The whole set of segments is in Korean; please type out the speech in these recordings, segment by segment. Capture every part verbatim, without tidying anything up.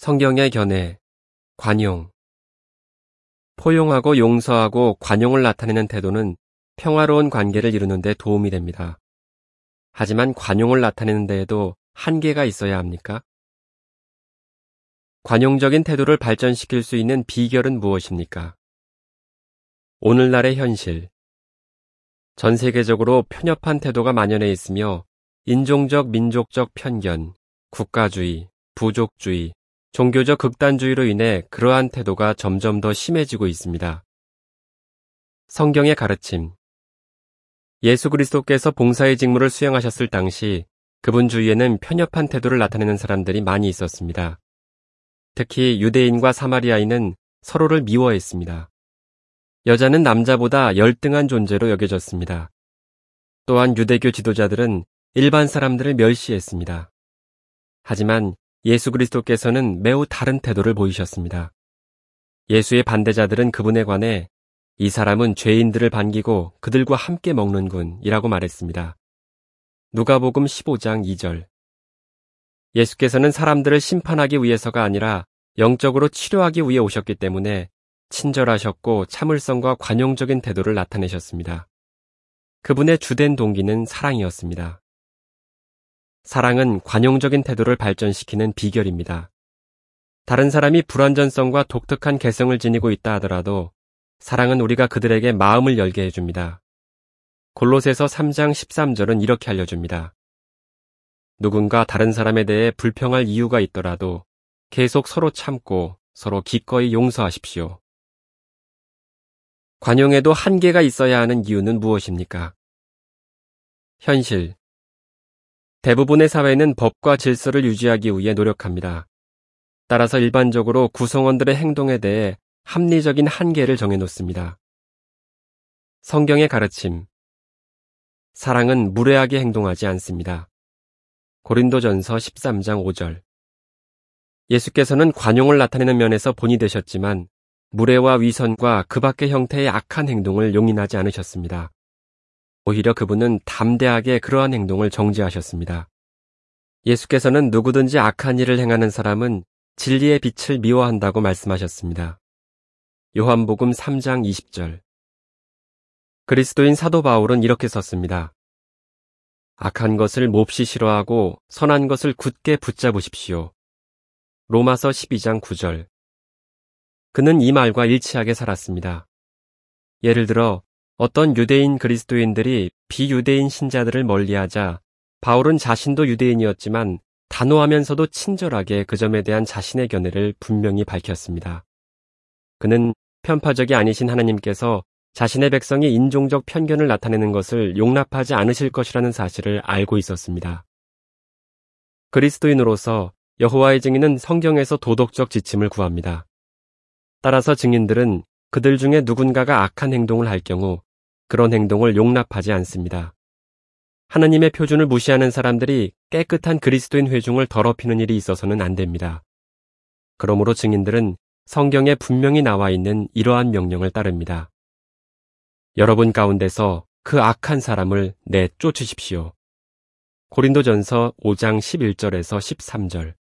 성경의 견해, 관용. 포용하고 용서하고 관용을 나타내는 태도는 평화로운 관계를 이루는 데 도움이 됩니다. 하지만 관용을 나타내는 데에도 한계가 있어야 합니까? 관용적인 태도를 발전시킬 수 있는 비결은 무엇입니까? 오늘날의 현실. 전 세계적으로 편협한 태도가 만연해 있으며 인종적, 민족적 편견, 국가주의, 부족주의, 종교적 극단주의로 인해 그러한 태도가 점점 더 심해지고 있습니다. 성경의 가르침. 예수 그리스도께서 봉사의 직무를 수행하셨을 당시 그분 주위에는 편협한 태도를 나타내는 사람들이 많이 있었습니다. 특히 유대인과 사마리아인은 서로를 미워했습니다. 여자는 남자보다 열등한 존재로 여겨졌습니다. 또한 유대교 지도자들은 일반 사람들을 멸시했습니다. 하지만 예수 그리스도께서는 매우 다른 태도를 보이셨습니다. 예수의 반대자들은 그분에 관해 이 사람은 죄인들을 반기고 그들과 함께 먹는군 이라고 말했습니다. 누가복음 십오 장 이 절. 예수께서는 사람들을 심판하기 위해서가 아니라 영적으로 치료하기 위해 오셨기 때문에 친절하셨고 참을성과 관용적인 태도를 나타내셨습니다. 그분의 주된 동기는 사랑이었습니다. 사랑은 관용적인 태도를 발전시키는 비결입니다. 다른 사람이 불완전성과 독특한 개성을 지니고 있다 하더라도 사랑은 우리가 그들에게 마음을 열게 해줍니다. 골로새서 삼 장 십삼 절은 이렇게 알려줍니다. 누군가 다른 사람에 대해 불평할 이유가 있더라도 계속 서로 참고 서로 기꺼이 용서하십시오. 관용에도 한계가 있어야 하는 이유는 무엇입니까? 현실. 대부분의 사회는 법과 질서를 유지하기 위해 노력합니다. 따라서 일반적으로 구성원들의 행동에 대해 합리적인 한계를 정해놓습니다. 성경의 가르침. 사랑은 무례하게 행동하지 않습니다. 고린도전서 십삼 장 오 절. 예수께서는 관용을 나타내는 면에서 본이 되셨지만 무례와 위선과 그 밖의 형태의 악한 행동을 용인하지 않으셨습니다. 오히려 그분은 담대하게 그러한 행동을 정죄하셨습니다. 예수께서는 누구든지 악한 일을 행하는 사람은 진리의 빛을 미워한다고 말씀하셨습니다. 요한복음 삼 장 이십 절. 그리스도인 사도 바울은 이렇게 썼습니다. 악한 것을 몹시 싫어하고 선한 것을 굳게 붙잡으십시오. 로마서 십이 장 구 절. 그는 이 말과 일치하게 살았습니다. 예를 들어 어떤 유대인 그리스도인들이 비유대인 신자들을 멀리하자 바울은 자신도 유대인이었지만 단호하면서도 친절하게 그 점에 대한 자신의 견해를 분명히 밝혔습니다. 그는 편파적이 아니신 하나님께서 자신의 백성이 인종적 편견을 나타내는 것을 용납하지 않으실 것이라는 사실을 알고 있었습니다. 그리스도인으로서 여호와의 증인은 성경에서 도덕적 지침을 구합니다. 따라서 증인들은 그들 중에 누군가가 악한 행동을 할 경우 그런 행동을 용납하지 않습니다. 하나님의 표준을 무시하는 사람들이 깨끗한 그리스도인 회중을 더럽히는 일이 있어서는 안 됩니다. 그러므로 증인들은 성경에 분명히 나와 있는 이러한 명령을 따릅니다. 여러분 가운데서 그 악한 사람을 내쫓으십시오. 고린도전서 오 장 십일 절에서 십삼 절.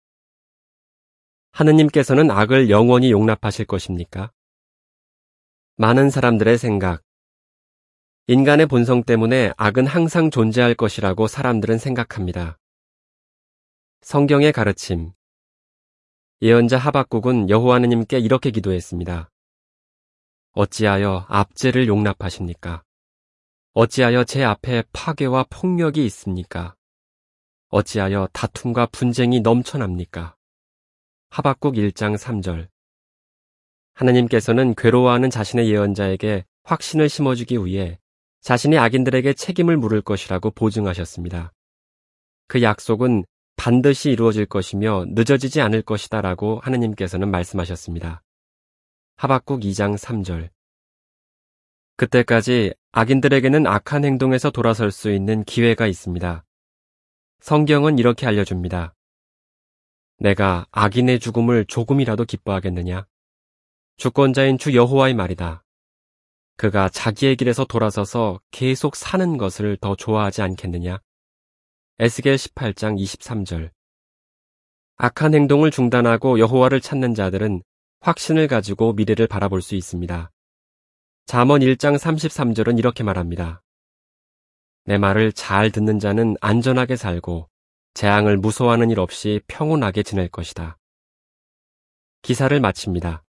하느님께서는 악을 영원히 용납하실 것입니까? 많은 사람들의 생각. 인간의 본성 때문에 악은 항상 존재할 것이라고 사람들은 생각합니다. 성경의 가르침. 예언자 하박국은 여호와 하느님께 이렇게 기도했습니다. 어찌하여 압제를 용납하십니까? 어찌하여 제 앞에 파괴와 폭력이 있습니까? 어찌하여 다툼과 분쟁이 넘쳐납니까? 하박국 일 장 삼 절. 하나님께서는 괴로워하는 자신의 예언자에게 확신을 심어주기 위해 자신이 악인들에게 책임을 물을 것이라고 보증하셨습니다. 그 약속은 반드시 이루어질 것이며 늦어지지 않을 것이다라고 하나님께서는 말씀하셨습니다. 하박국 이 장 삼 절. 그때까지 악인들에게는 악한 행동에서 돌아설 수 있는 기회가 있습니다. 성경은 이렇게 알려줍니다. 내가 악인의 죽음을 조금이라도 기뻐하겠느냐? 주권자인 주 여호와의 말이다. 그가 자기의 길에서 돌아서서 계속 사는 것을 더 좋아하지 않겠느냐? 에스겔 십팔 장 이십삼 절. 악한 행동을 중단하고 여호와를 찾는 자들은 확신을 가지고 미래를 바라볼 수 있습니다. 잠언 일 장 삼십삼 절은 이렇게 말합니다. 내 말을 잘 듣는 자는 안전하게 살고 재앙을 무서워하는 일 없이 평온하게 지낼 것이다. 기사를 마칩니다.